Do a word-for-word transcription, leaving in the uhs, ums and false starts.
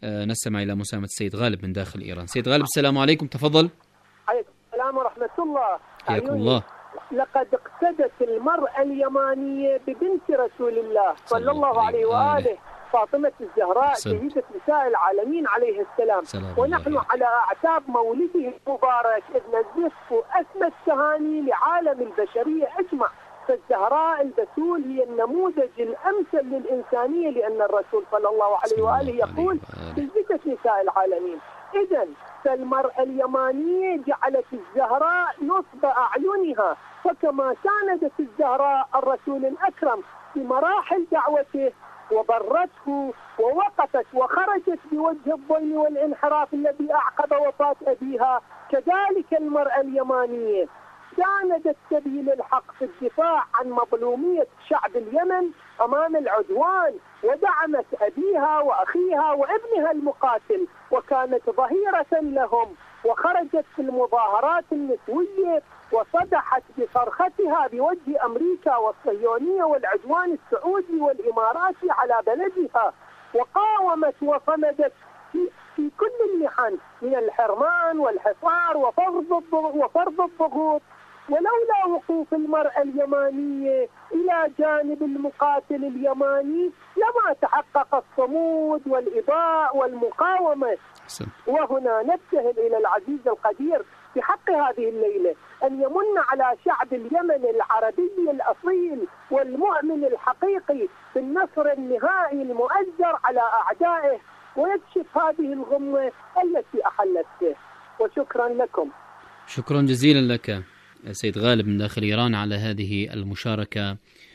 نستمع إلى مساهمة السيد غالب من داخل إيران. سيد غالب السلام عليكم، تفضل. عليكم السلام ورحمة الله. حياكم الله. لقد اقتدت المرأة اليمانية ببنت رسول الله صلى الله عليه وآله فاطمة الزهراء سيدة نساء العالمين عليه السلام، ونحن على أعتاب مولده المبارك إذ نزف أسمى التهاني لعالم البشرية أجمع. فالزهراء البتول هي النموذج الأمثل للإنسانية، لأن الرسول صلى الله عليه وآله يقول سيدة نساء العالمين. إذن فالمرأة اليمانية جعلت الزهراء نصب أعينها، فكما ساندت الزهراء الرسول الأكرم في مراحل دعوته وبرته ووقفت وخرجت بوجه الظلم والانحراف الذي أعقب وفاة أبيها، كذلك المرأة اليمانية ساندت سبيل الحق في الدفاع عن مظلومية شعب اليمن أمام العدوان، ودعمت أبيها وأخيها وابنها المقاتل، وكانت ظهيرة لهم، وخرجت في المظاهرات النسوية وصدحت بصرختها بوجه أمريكا والصهيونية والعدوان السعودي والإماراتي على بلدها، وقاومت وصمدت في, في كل المحن من الحرمان والحصار وفرض وفرض الضغوط. ولولا وقوف المرأة اليمانية إلى جانب المقاتل اليماني لما تحقق الصمود والإباء والمقاومة. وهنا نبتهل إلى العزيز القدير في حق هذه الليلة أن يمن على شعب اليمن العربي الأصيل والمؤمن الحقيقي بالنصر النهائي المؤزر على أعدائه، ويكشف هذه الغمة التي أحلت به. وشكرا لكم. شكرا جزيلا لك سيد غالب من داخل إيران على هذه المشاركة